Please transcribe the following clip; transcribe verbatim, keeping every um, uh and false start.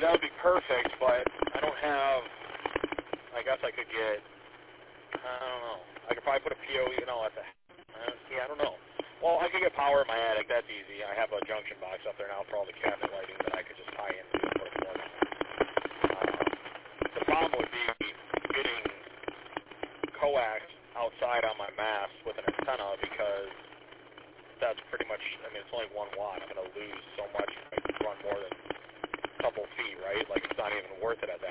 that would be perfect, but I don't have, I guess I could get, I don't know, I could probably put a P O E, no, that's a, uh, yeah, I don't know. Well, I could get power in my attic, that's easy. I have a junction box up there now for all the cabinet lighting that I could just tie into and put a plug in. Um, the problem would be getting coax outside on my mast with an antenna because that's pretty much, I mean, it's only one watt. I'm going to lose so much if I run more than a couple feet, right? Like, it's not even worth it at